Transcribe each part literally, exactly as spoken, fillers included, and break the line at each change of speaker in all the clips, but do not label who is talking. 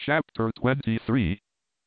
Chapter twenty-three.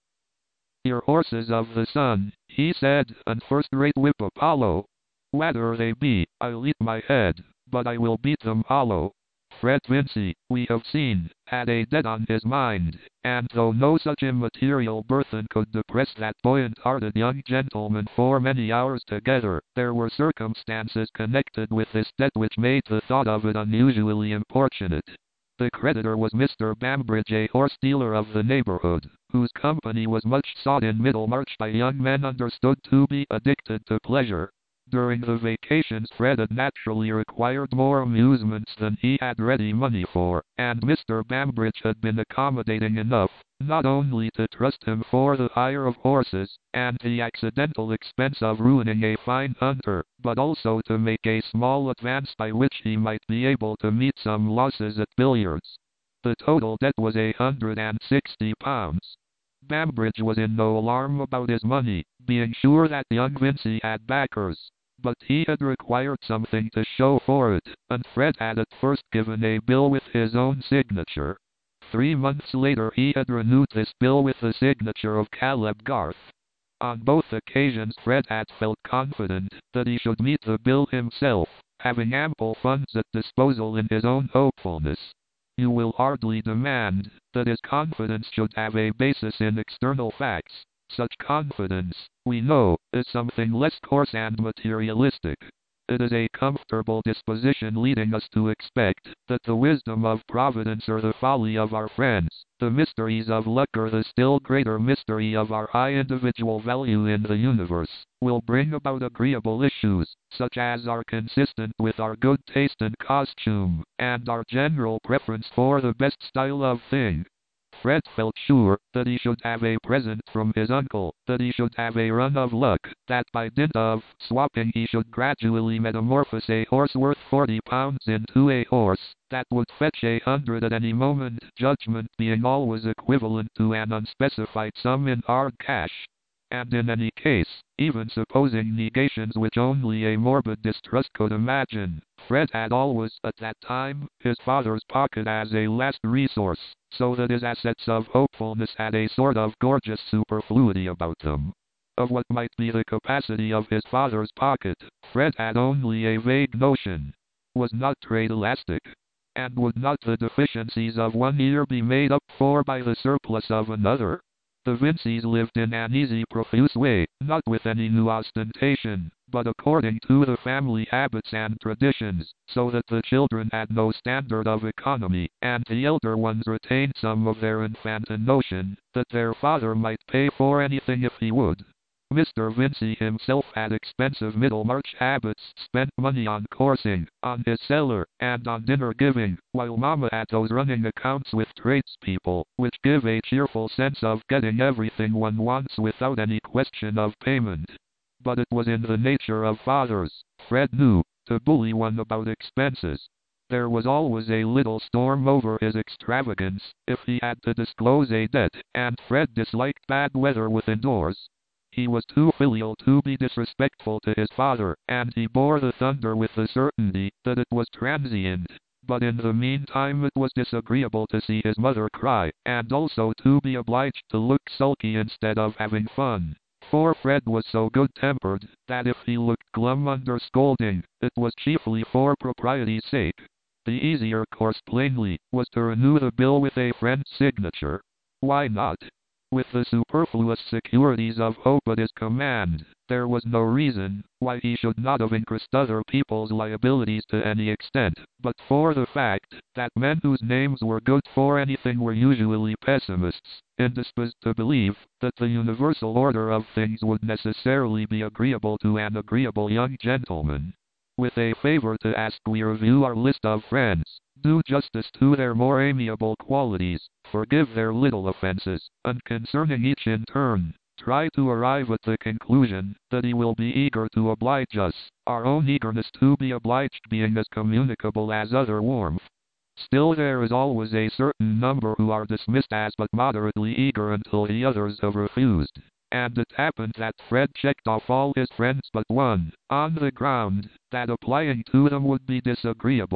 Your horses of the sun, he said, and first-rate whip Apollo. Whether they be, I'll eat my head, but I will beat them hollow. Fred Vincy, we have seen, had a debt on his mind, and though no such immaterial burthen could depress that buoyant-hearted young gentleman for many hours together, there were circumstances connected with this debt which made the thought of it unusually importunate. The creditor was Mister Bambridge, a horse-dealer of the neighborhood, whose company was much sought in Middlemarch by young men understood to be addicted to pleasure. During the vacations Fred had naturally required more amusements than he had ready money for, and Mister Bambridge had been accommodating enough, not only to trust him for the hire of horses, and the accidental expense of ruining a fine hunter, but also to make a small advance by which he might be able to meet some losses at billiards. The total debt was a hundred and sixty pounds. Bambridge was in no alarm about his money, being sure that young Vincy had backers. But he had required something to show for it, and Fred had at first given a bill with his own signature. Three months later he had renewed this bill with the signature of Caleb Garth. On both occasions Fred had felt confident that he should meet the bill himself, having ample funds at disposal in his own hopefulness. You will hardly demand that his confidence should have a basis in external facts. Such confidence, we know, is something less coarse and materialistic. It is a comfortable disposition leading us to expect that the wisdom of Providence or the folly of our friends, the mysteries of luck or the still greater mystery of our high individual value in the universe, will bring about agreeable issues, such as are consistent with our good taste in costume, and our general preference for the best style of thing. Fred felt sure that he should have a present from his uncle, that he should have a run of luck, that by dint of swapping he should gradually metamorphose a horse worth forty pounds into a horse that would fetch a hundred at any moment, judgment being always equivalent to an unspecified sum in hard cash. And in any case, even supposing negations which only a morbid distrust could imagine, Fred had always, at that time, his father's pocket as a last resource, so that his assets of hopefulness had a sort of gorgeous superfluity about them. Of what might be the capacity of his father's pocket, Fred had only a vague notion. Was not trade elastic? And would not the deficiencies of one year be made up for by the surplus of another? The Vincys lived in an easy, profuse way, not with any new ostentation, but according to the family habits and traditions, so that the children had no standard of economy, and the elder ones retained some of their infantine notion that their father might pay for anything if he would. Mister Vincy himself had expensive Middlemarch habits, spent money on coursing, on his cellar, and on dinner giving, while Mama had those running accounts with tradespeople, which give a cheerful sense of getting everything one wants without any question of payment. But it was in the nature of fathers, Fred knew, to bully one about expenses. There was always a little storm over his extravagance, if he had to disclose a debt, and Fred disliked bad weather within doors. He was too filial to be disrespectful to his father, and he bore the thunder with the certainty that it was transient. But in the meantime it was disagreeable to see his mother cry, and also to be obliged to look sulky instead of having fun. For Fred was so good-tempered, that if he looked glum under scolding, it was chiefly for propriety's sake. The easier course, plainly, was to renew the bill with a friend's signature. Why not? With the superfluous securities of hope at his command, there was no reason why he should not have increased other people's liabilities to any extent, but for the fact that men whose names were good for anything were usually pessimists, indisposed to believe that the universal order of things would necessarily be agreeable to an agreeable young gentleman. With a favor to ask, we review our list of friends, do justice to their more amiable qualities, forgive their little offenses, and concerning each in turn, try to arrive at the conclusion that he will be eager to oblige us, our own eagerness to be obliged being as communicable as other warmth. Still there is always a certain number who are dismissed as but moderately eager until the others have refused. And it happened that Fred checked off all his friends but one, on the ground that applying to them would be disagreeable.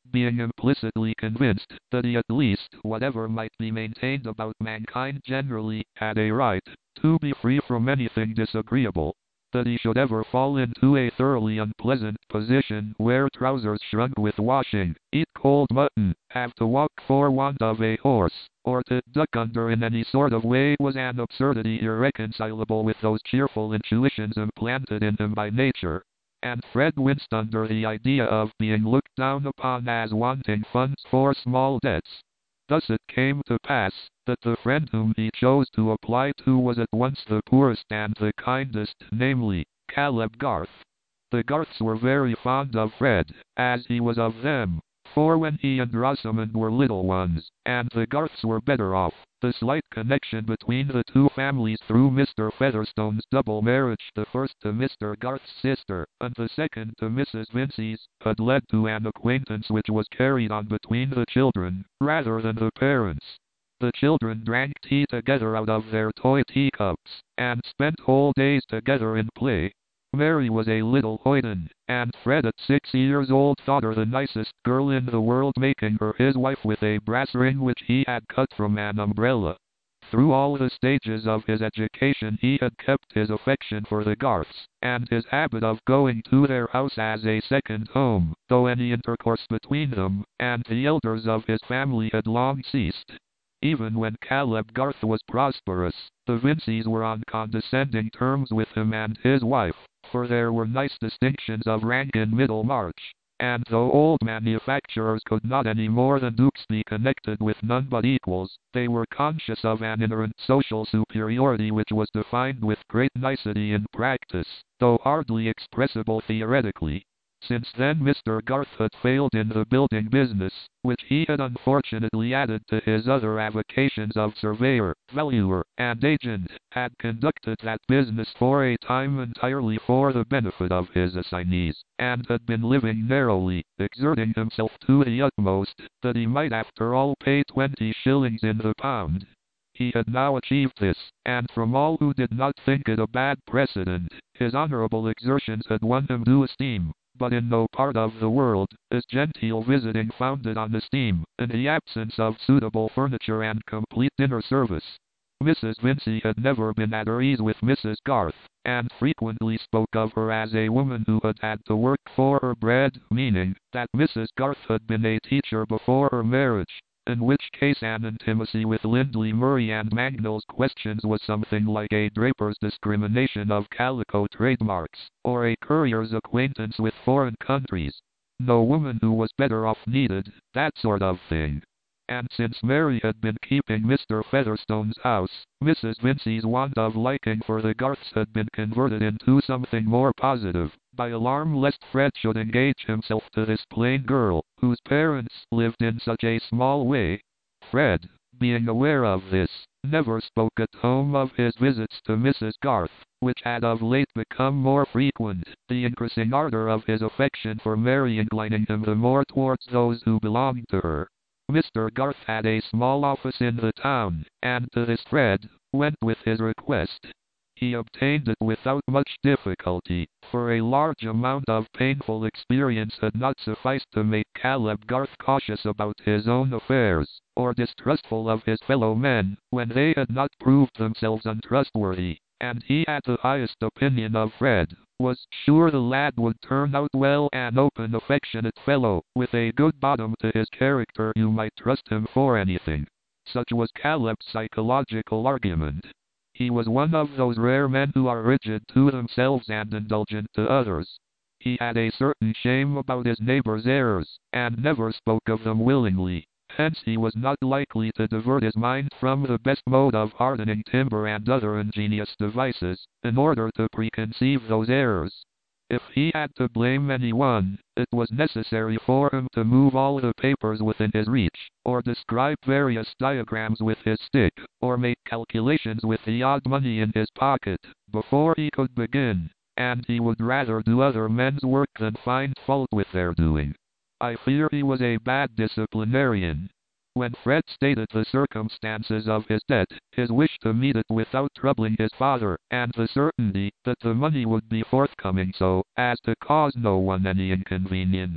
being implicitly convinced that he, at least, whatever might be maintained about mankind generally, had a right to be free from anything disagreeable, that he should ever fall into a thoroughly unpleasant position, wear trousers shrunk with washing, eat cold mutton, have to walk for want of a horse, or to duck under in any sort of way, was an absurdity irreconcilable with those cheerful intuitions implanted in him by nature. And Fred winced under the idea of being looked down upon as wanting funds for small debts. Thus it came to pass that the friend whom he chose to apply to was at once the poorest and the kindest, namely, Caleb Garth. The Garths were very fond of Fred, as he was of them, for when he and Rosamond were little ones, and the Garths were better off, the slight connection between the two families through Mister Featherstone's double marriage, the first to Mister Garth's sister, and the second to Missus Vincey's, had led to an acquaintance which was carried on between the children, rather than the parents. The children drank tea together out of their toy teacups, and spent whole days together in play. Mary was a little hoyden, and Fred at six years old thought her the nicest girl in the world, making her his wife with a brass ring which he had cut from an umbrella. Through all the stages of his education he had kept his affection for the Garths, and his habit of going to their house as a second home, though any intercourse between them and the elders of his family had long ceased. Even when Caleb Garth was prosperous, the Vinceys were on condescending terms with him and his wife, for there were nice distinctions of rank in Middlemarch, and though old manufacturers could not any more than dukes be connected with none but equals, they were conscious of an inherent social superiority which was defined with great nicety in practice, though hardly expressible theoretically. Since then Mister Garth had failed in the building business, which he had unfortunately added to his other avocations of surveyor, valuer, and agent, had conducted that business for a time entirely for the benefit of his assignees, and had been living narrowly, exerting himself to the utmost, that he might after all pay twenty shillings in the pound. He had now achieved this, and from all who did not think it a bad precedent, his honourable exertions had won him due esteem. But in no part of the world is genteel visiting founded on esteem, in the absence of suitable furniture and complete dinner service. Missus Vincey had never been at her ease with Missus Garth, and frequently spoke of her as a woman who had had to work for her bread, meaning that Missus Garth had been a teacher before her marriage, in which case an intimacy with Lindley Murray and Mangnall's questions was something like a draper's discrimination of calico trademarks, or a courier's acquaintance with foreign countries. No woman who was better off needed that sort of thing. And since Mary had been keeping Mister Featherstone's house, Missus Vincey's want of liking for the Garths had been converted into something more positive, by alarm lest Fred should engage himself to this plain girl, whose parents lived in such a small way. Fred, being aware of this, never spoke at home of his visits to Missus Garth, which had of late become more frequent, the increasing ardor of his affection for Mary inclining him the more towards those who belonged to her. Mister Garth had a small office in the town, and to this Fred went with his request. He obtained it without much difficulty, for a large amount of painful experience had not sufficed to make Caleb Garth cautious about his own affairs, or distrustful of his fellow men, when they had not proved themselves untrustworthy, and he had the highest opinion of Fred, was sure the lad would turn out well, an open, affectionate fellow, with a good bottom to his character. You might trust him for anything. Such was Caleb's psychological argument. He was one of those rare men who are rigid to themselves and indulgent to others. He had a certain shame about his neighbor's errors, and never spoke of them willingly. Hence he was not likely to divert his mind from the best mode of hardening timber and other ingenious devices, in order to preconceive those errors. If he had to blame anyone, it was necessary for him to move all the papers within his reach, or describe various diagrams with his stick, or make calculations with the odd money in his pocket, before he could begin, and he would rather do other men's work than find fault with their doing. I fear he was a bad disciplinarian. When Fred stated the circumstances of his debt, his wish to meet it without troubling his father, and the certainty that the money would be forthcoming so as to cause no one any inconvenience,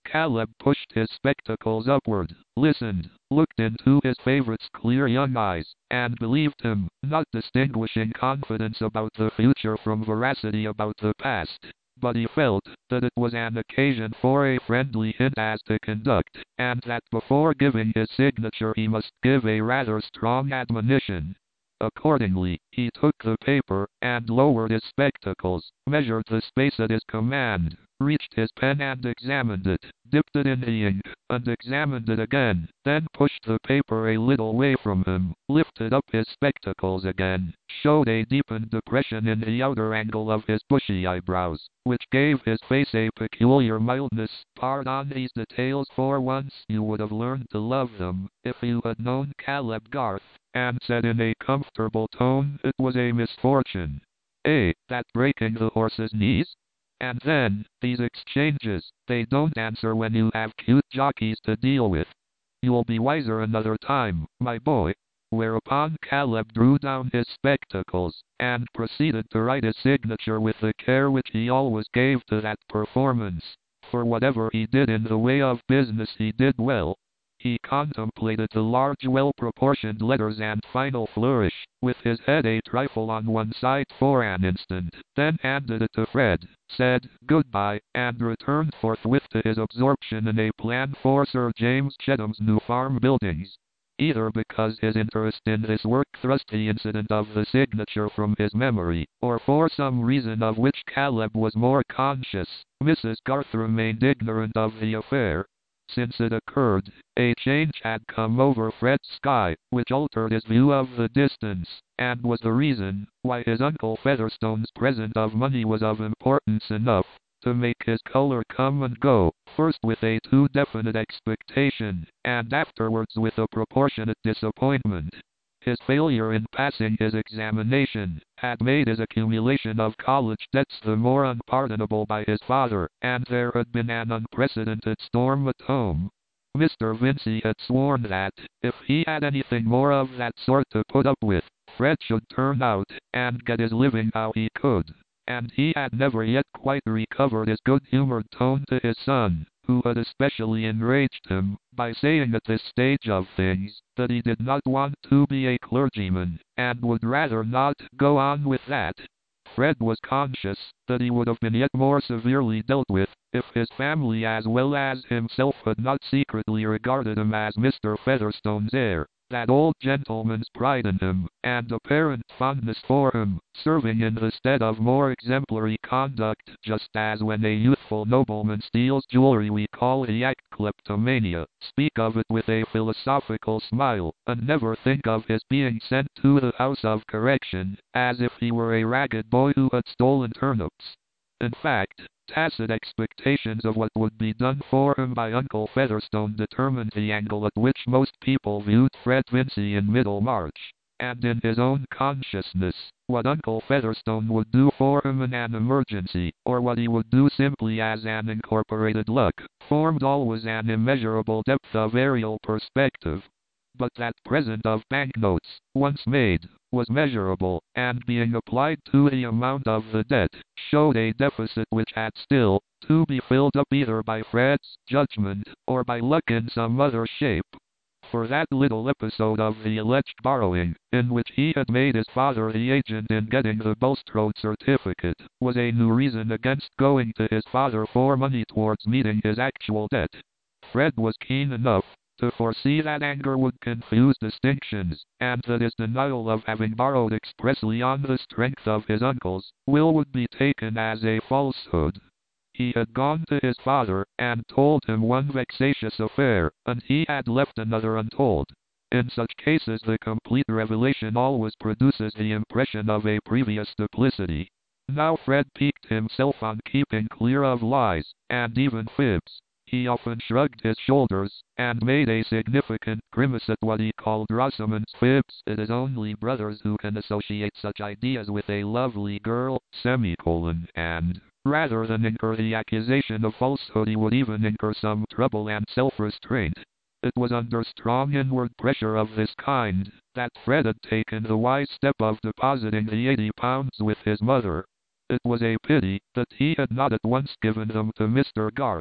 Caleb pushed his spectacles upward, listened, looked into his favorite's clear young eyes, and believed him, not distinguishing confidence about the future from veracity about the past. But he felt that it was an occasion for a friendly hint as to conduct, and that before giving his signature he must give a rather strong admonition. Accordingly, he took the paper, and lowered his spectacles, measured the space at his command, reached his pen and examined it, dipped it in the ink, and examined it again, then pushed the paper a little way from him, lifted up his spectacles again, showed a deepened depression in the outer angle of his bushy eyebrows, which gave his face a peculiar mildness. Pardon these details, for once you would have learned to love them, if you had known Caleb Garth, and said in a comfortable tone it was a misfortune. Eh, that breaking the horse's knees? And then, these exchanges, they don't answer when you have cute jockeys to deal with. You'll be wiser another time, my boy. Whereupon Caleb drew down his spectacles, and proceeded to write his signature with the care which he always gave to that performance. For whatever he did in the way of business he did well. He contemplated the large well-proportioned letters and final flourish, with his head a trifle on one side for an instant, then handed it to Fred, said goodbye, and returned forthwith to his absorption in a plan for Sir James Chetham's new farm buildings. Either because his interest in this work thrust the incident of the signature from his memory, or for some reason of which Caleb was more conscious, Missus Garth remained ignorant of the affair. Since it occurred, a change had come over Fred's sky, which altered his view of the distance, and was the reason why his Uncle Featherstone's present of money was of importance enough to make his color come and go, first with a too definite expectation, and afterwards with a proportionate disappointment. His failure in passing his examination had made his accumulation of college debts the more unpardonable by his father, and there had been an unprecedented storm at home. Mister Vincey had sworn that, if he had anything more of that sort to put up with, Fred should turn out, and get his living how he could. And he had never yet quite recovered his good-humored tone to his son, who had especially enraged him, by saying at this stage of things, that he did not want to be a clergyman, and would rather not go on with that. Fred was conscious that he would have been yet more severely dealt with, if his family as well as himself had not secretly regarded him as Mister Featherstone's heir. That old gentleman's pride in him, and apparent fondness for him, serving in the stead of more exemplary conduct, just as when a youthful nobleman steals jewelry we call the act kleptomania, speak of it with a philosophical smile, and never think of his being sent to the house of correction, as if he were a ragged boy who had stolen turnips. In fact, tacit expectations of what would be done for him by Uncle Featherstone determined the angle at which most people viewed Fred Vincey in Middlemarch, and in his own consciousness, what Uncle Featherstone would do for him in an emergency, or what he would do simply as an incorporated luck, formed always an immeasurable depth of aerial perspective. But that present of banknotes, once made, was measurable, and being applied to the amount of the debt, showed a deficit which had still to be filled up either by Fred's judgment, or by luck in some other shape. For that little episode of the alleged borrowing, in which he had made his father the agent in getting the Bulstrode certificate, was a new reason against going to his father for money towards meeting his actual debt. Fred was keen enough to foresee that anger would confuse distinctions, and that his denial of having borrowed expressly on the strength of his uncle's will would be taken as a falsehood. He had gone to his father, and told him one vexatious affair, and he had left another untold. In such cases the complete revelation always produces the impression of a previous duplicity. Now Fred piqued himself on keeping clear of lies, and even fibs. He often shrugged his shoulders, and made a significant grimace at what he called Rosamond's fibs. It is only brothers who can associate such ideas with a lovely girl, semicolon, and, rather than incur the accusation of falsehood, he would even incur some trouble and self-restraint. It was under strong inward pressure of this kind, that Fred had taken the wise step of depositing the eighty pounds with his mother. It was a pity that he had not at once given them to Mister Garth.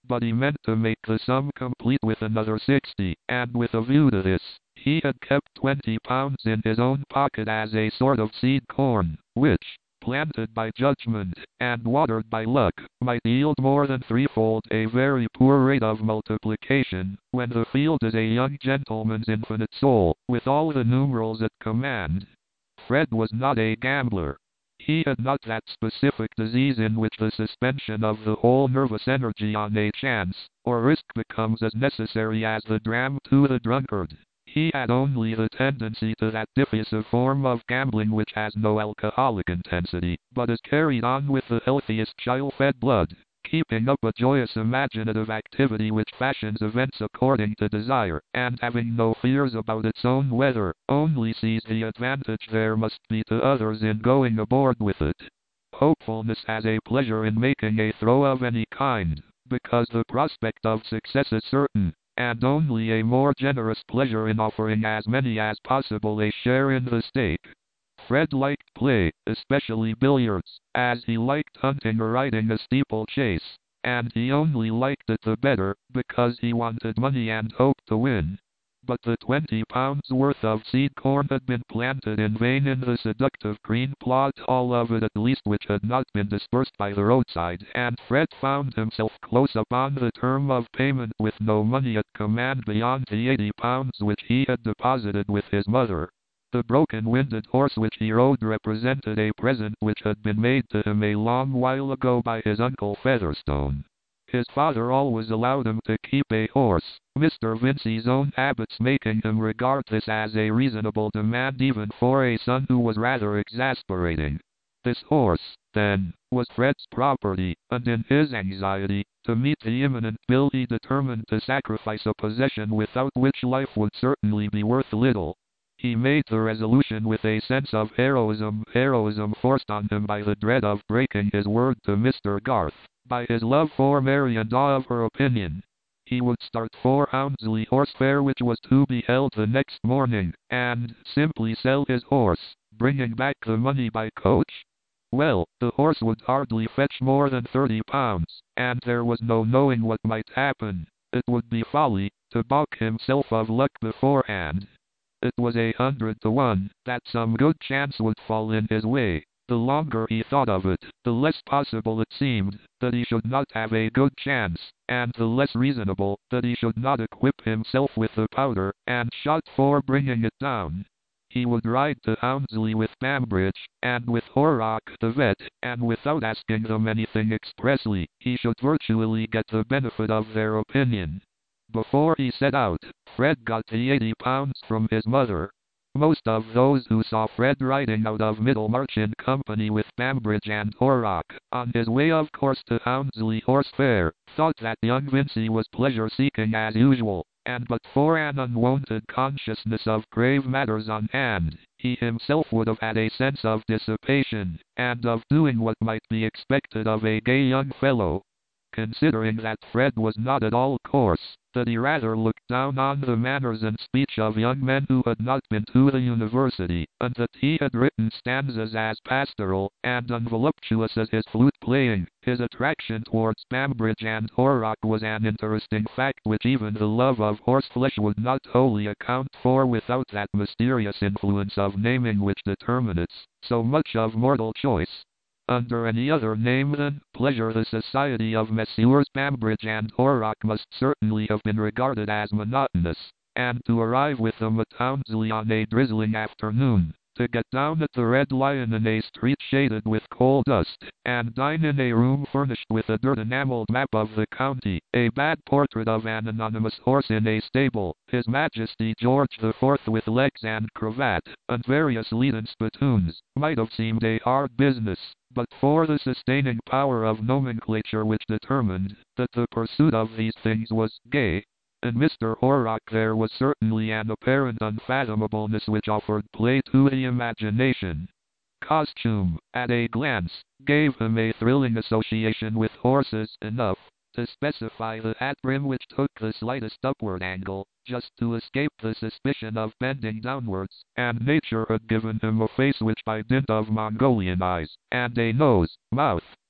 but he meant to make the sum complete with another sixty, and with a view to this, he had kept twenty pounds in his own pocket as a sort of seed corn, which, planted by judgment, and watered by luck, might yield more than threefold a very poor rate of multiplication, when the field is a young gentleman's infinite soul, with all the numerals at command. Fred was not a gambler. He had not that specific disease in which the suspension of the whole nervous energy on a chance, or risk becomes as necessary as the dram to the drunkard. He had only the tendency to that diffusive form of gambling which has no alcoholic intensity, but is carried on with the healthiest child-fed blood, keeping up a joyous imaginative activity which fashions events according to desire, and having no fears about its own weather, only sees the advantage there must be to others in going aboard with it. Hopefulness has a pleasure in making a throw of any kind, because the prospect of success is certain, and only a more generous pleasure in offering as many as possible a share in the stake. Fred liked play, especially billiards, as he liked hunting or riding a steeplechase, and he only liked it the better because he wanted money and hoped to win. But the twenty pounds worth of seed corn had been planted in vain in the seductive green plot, all of it at least which had not been dispersed by the roadside, and Fred found himself close upon the term of payment with no money at command beyond the eighty pounds which he had deposited with his mother. The broken-winded horse which he rode represented a present which had been made to him a long while ago by his uncle Featherstone. His father always allowed him to keep a horse, Mister Vincey's own habits making him regard this as a reasonable demand even for a son who was rather exasperating. This horse, then, was Fred's property, and in his anxiety to meet the imminent bill he determined to sacrifice a possession without which life would certainly be worth little. He made the resolution with a sense of heroism, heroism forced on him by the dread of breaking his word to Mister Garth, by his love for Mary and awe of her opinion. He would start for Houndsley Horse Fair, which was to be held the next morning, and simply sell his horse, bringing back the money by coach. Well, the horse would hardly fetch more than thirty pounds, and there was no knowing what might happen. It would be folly to balk himself of luck beforehand. It was a hundred to one that some good chance would fall in his way. The longer he thought of it, the less possible it seemed that he should not have a good chance, and the less reasonable that he should not equip himself with the powder and shot for bringing it down. He would ride to Houndsley with Bambridge, and with Horrock the vet, and without asking them anything expressly, he should virtually get the benefit of their opinion. Before he set out, Fred got the eighty pounds from his mother. Most of those who saw Fred riding out of Middlemarch in company with Bambridge and Horrock, on his way of course to Houndsley Horse Fair, thought that young Vincey was pleasure-seeking as usual, and but for an unwonted consciousness of grave matters on hand, he himself would have had a sense of dissipation, and of doing what might be expected of a gay young fellow. Considering that Fred was not at all coarse, that he rather looked down on the manners and speech of young men who had not been to the university, and that he had written stanzas as pastoral and unvoluptuous as his flute-playing, his attraction towards Bambridge and Horrock was an interesting fact which even the love of horseflesh would not wholly account for without that mysterious influence of naming which determinates so much of mortal choice. Under any other name than pleasure, the society of Messrs. Bambridge and Horrock must certainly have been regarded as monotonous, and to arrive with them at Houndsley on a drizzling afternoon, to get down at the Red Lion in a street shaded with coal dust, and dine in a room furnished with a dirt-enameled map of the county, a bad portrait of an anonymous horse in a stable, His Majesty George the Fourth with legs and cravat, and various leaden spittoons, might have seemed a hard business, but for the sustaining power of nomenclature which determined that the pursuit of these things was gay. In Mister Horrock there was certainly an apparent unfathomableness which offered play to the imagination. Costume, at a glance, gave him a thrilling association with horses enough to specify the hat brim which took the slightest upward angle, just to escape the suspicion of bending downwards, and nature had given him a face which by dint of Mongolian eyes, and a nose, mouth,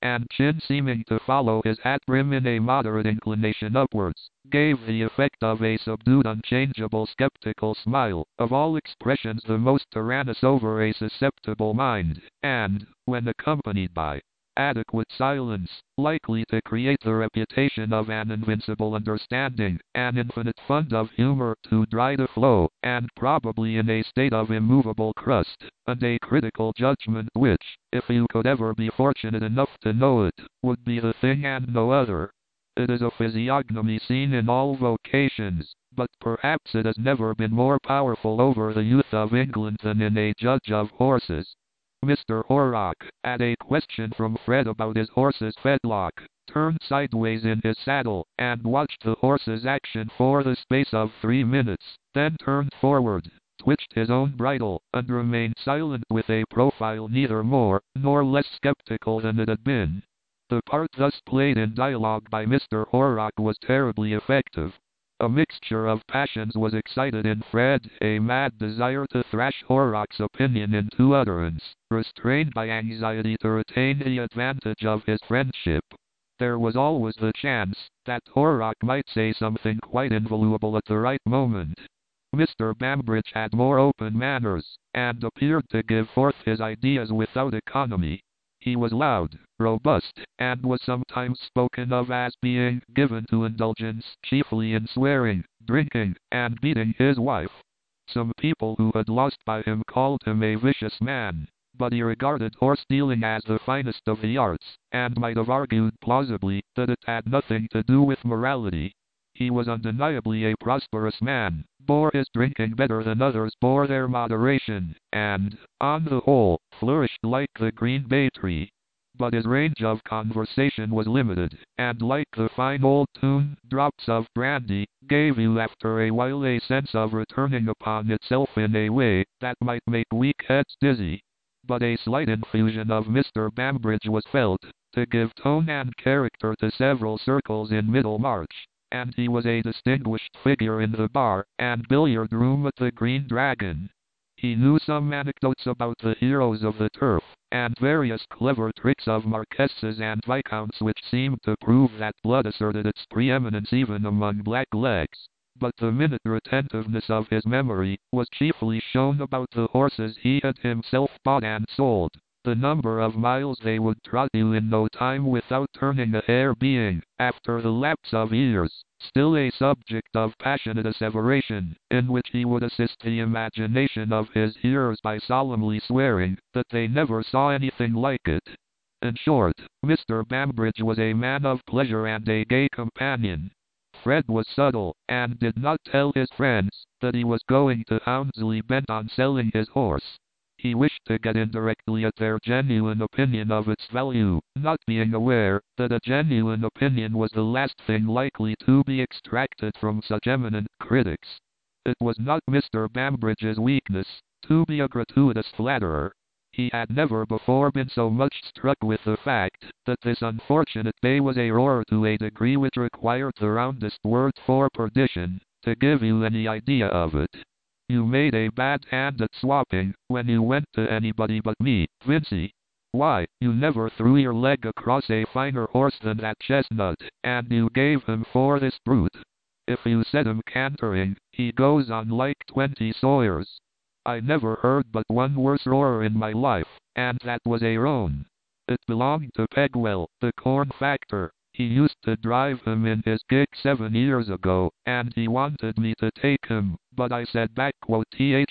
and chin seeming to follow his hat brim in a moderate inclination upwards, gave the effect of a subdued, unchangeable, skeptical smile, of all expressions the most tyrannous over a susceptible mind, and, when accompanied by adequate silence, likely to create the reputation of an invincible understanding, an infinite fund of humor to dry the flow, and probably in a state of immovable crust, and a critical judgment which, if you could ever be fortunate enough to know it, would be the thing and no other. It is a physiognomy seen in all vocations, but perhaps it has never been more powerful over the youth of England than in a judge of horses. Mister Horrock, at a question from Fred about his horse's fetlock, turned sideways in his saddle, and watched the horse's action for the space of three minutes, then turned forward, twitched his own bridle, and remained silent with a profile neither more nor less skeptical than it had been. The part thus played in dialogue by Mister Horrock was terribly effective. A mixture of passions was excited in Fred, a mad desire to thrash Horrock's opinion into utterance, restrained by anxiety to retain the advantage of his friendship. There was always the chance that Horrock might say something quite invaluable at the right moment. Mister Bambridge had more open manners, and appeared to give forth his ideas without economy. He was loud, robust, and was sometimes spoken of as being given to indulgence chiefly in swearing, drinking, and beating his wife. Some people who had lost by him called him a vicious man, but he regarded horse dealing as the finest of the arts, and might have argued plausibly that it had nothing to do with morality. He was undeniably a prosperous man, bore his drinking better than others bore their moderation, and, on the whole, flourished like the green bay tree. But his range of conversation was limited, and like the fine old tune, drops of brandy, gave you after a while a sense of returning upon itself in a way that might make weak heads dizzy. But a slight infusion of Mister Bambridge was felt, to give tone and character to several circles in Middlemarch, and he was a distinguished figure in the bar and billiard room at the Green Dragon. He knew some anecdotes about the heroes of the turf, and various clever tricks of marquesses and viscounts which seemed to prove that blood asserted its preeminence even among blacklegs. But the minute retentiveness of his memory was chiefly shown about the horses he had himself bought and sold, the number of miles they would trot you in no time without turning a hair being, after the lapse of years, still a subject of passionate asseveration, in which he would assist the imagination of his hearers by solemnly swearing that they never saw anything like it. In short, Mister Bambridge was a man of pleasure and a gay companion. Fred was subtle, and did not tell his friends that he was going to Houndsley bent on selling his horse. He wished to get indirectly at their genuine opinion of its value, not being aware that a genuine opinion was the last thing likely to be extracted from such eminent critics. It was not Mister Bambridge's weakness to be a gratuitous flatterer. He had never before been so much struck with the fact that this unfortunate bay was a roarer to a degree which required the roundest word for perdition to give you any idea of it. You made a bad hand at swapping when you went to anybody but me, Vincey. Why, you never threw your leg across a finer horse than that chestnut, and you gave him for this brute. If you set him cantering, he goes on like twenty sawyers. I never heard but one worse roarer in my life, and that was a roan. It belonged to Pegwell, the corn factor. He used to drive him in his gig seven years ago, and he wanted me to take him, but I said back quote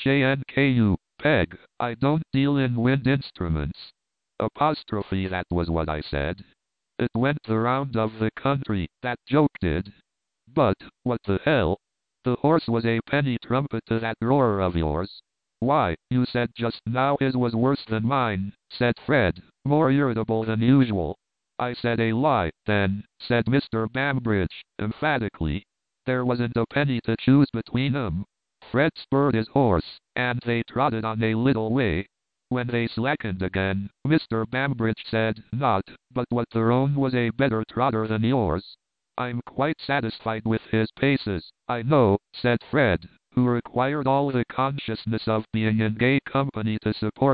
thanku, Peg, I don't deal in wind instruments. Apostrophe, that was what I said. It went the round of the country, that joke did. But, what the hell? The horse was a penny trumpet to that roarer of yours. Why, you said just now his was worse than mine, said Fred, more irritable than usual. I said a lie, then, said Mister Bambridge, emphatically. There wasn't a penny to choose between 'em. Fred spurred his horse, and they trotted on a little way. When they slackened again, Mister Bambridge said, not, but what the roan was a better trotter than yours. I'm quite satisfied with his paces, I know, said Fred, who required all the consciousness of being in gay company to support him.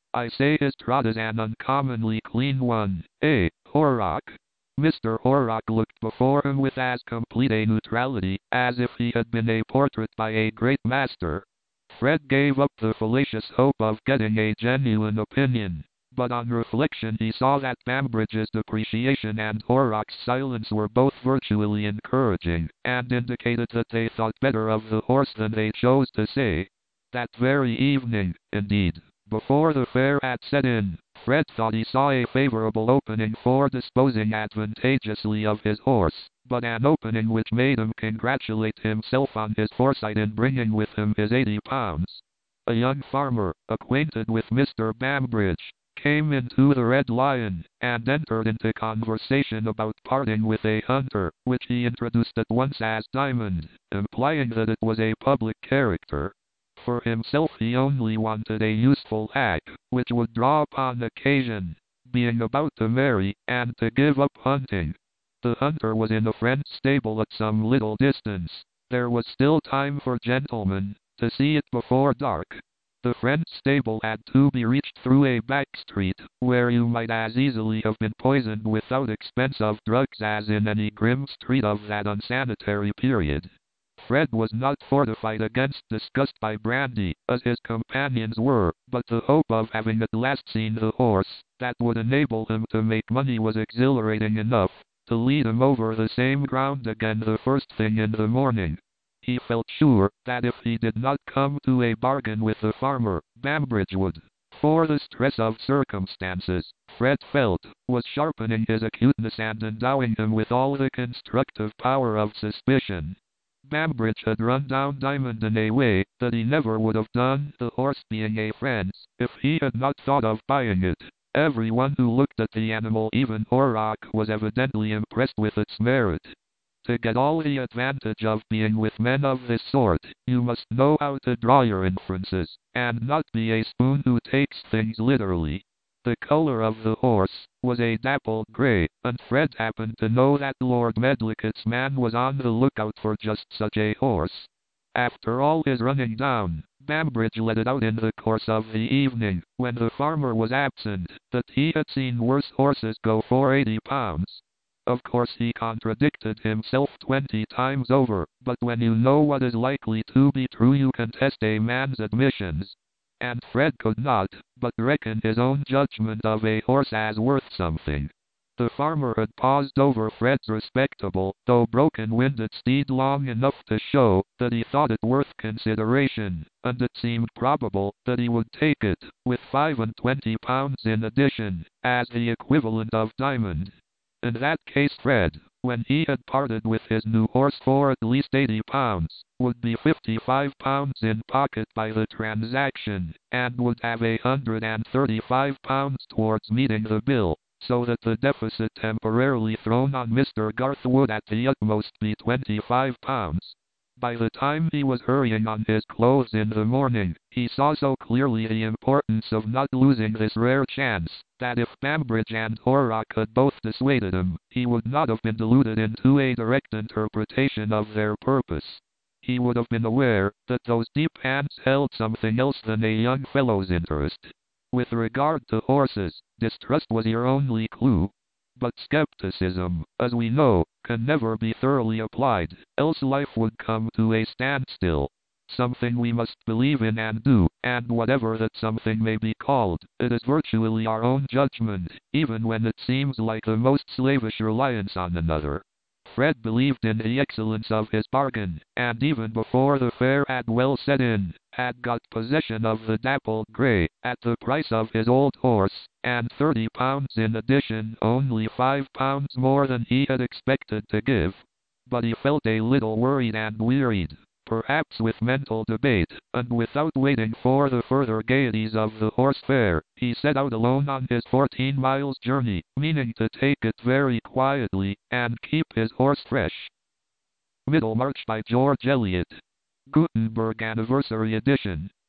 I say his trot is an uncommonly clean one, eh, Horrocks? Mister Horrocks looked before him with as complete a neutrality as if he had been a portrait by a great master. Fred gave up the fallacious hope of getting a genuine opinion, but on reflection he saw that Bambridge's depreciation and Horrocks' silence were both virtually encouraging, and indicated that they thought better of the horse than they chose to say. That very evening, indeed, before the fair had set in, Fred thought he saw a favorable opening for disposing advantageously of his horse, but an opening which made him congratulate himself on his foresight in bringing with him his eighty pounds. A young farmer, acquainted with Mister Bambridge, came into the Red Lion, and entered into conversation about parting with a hunter, which he introduced at once as Diamond, implying that it was a public character. For himself he only wanted a useful hack, which would draw upon occasion, being about to marry, and to give up hunting. The hunter was in a friend's stable at some little distance. There was still time for gentlemen to see it before dark. The friend's stable had to be reached through a back street, where you might as easily have been poisoned without expense of drugs as in any grim street of that unsanitary period. Fred was not fortified against disgust by brandy, as his companions were, but the hope of having at last seen the horse that would enable him to make money was exhilarating enough to lead him over the same ground again the first thing in the morning. He felt sure that if he did not come to a bargain with the farmer, Bambridge would. For the stress of circumstances, Fred felt, was sharpening his acuteness and endowing him with all the constructive power of suspicion. Bambridge had run down Diamond in a way that he never would have done, the horse being a friend's, if he had not thought of buying it. Everyone who looked at the animal, even Horrocks, was evidently impressed with its merit. To get all the advantage of being with men of this sort, you must know how to draw your inferences, and not be a spoon who takes things literally. The color of the horse was a dappled gray, and Fred happened to know that Lord Medlicott's man was on the lookout for just such a horse. After all his running down, Bambridge let it out in the course of the evening, when the farmer was absent, that he had seen worse horses go for eighty pounds. Of course he contradicted himself twenty times over, but when you know what is likely to be true you can test a man's admissions. And Fred could not but reckon his own judgment of a horse as worth something. The farmer had paused over Fred's respectable, though broken-winded steed long enough to show that he thought it worth consideration, and it seemed probable that he would take it, with five and twenty pounds in addition, as the equivalent of Diamond. In that case Fred, when he had parted with his new horse for at least eighty pounds, would be fifty-five pounds in pocket by the transaction, and would have a hundred and thirty-five pounds towards meeting the bill, so that the deficit temporarily thrown on Mister Garth would at the utmost be twenty-five pounds. By the time he was hurrying on his clothes in the morning, he saw so clearly the importance of not losing this rare chance, that if Bambridge and Horrocks had both dissuaded him, he would not have been deluded into a direct interpretation of their purpose. He would have been aware that those deep hands held something else than a young fellow's interest. With regard to horses, distrust was your only clue. But skepticism, as we know, can never be thoroughly applied, else life would come to a standstill. Something we must believe in and do, and whatever that something may be called, it is virtually our own judgment, even when it seems like the most slavish reliance on another. Fred believed in the excellence of his bargain, and even before the fair had well set in, had got possession of the dappled grey, at the price of his old horse, and thirty pounds in addition, only five pounds more than he had expected to give. But he felt a little worried and wearied, perhaps with mental debate, and without waiting for the further gaieties of the horse fair, he set out alone on his fourteen miles journey, meaning to take it very quietly, and keep his horse fresh. Middlemarch by George Eliot. Gutenberg Anniversary Edition.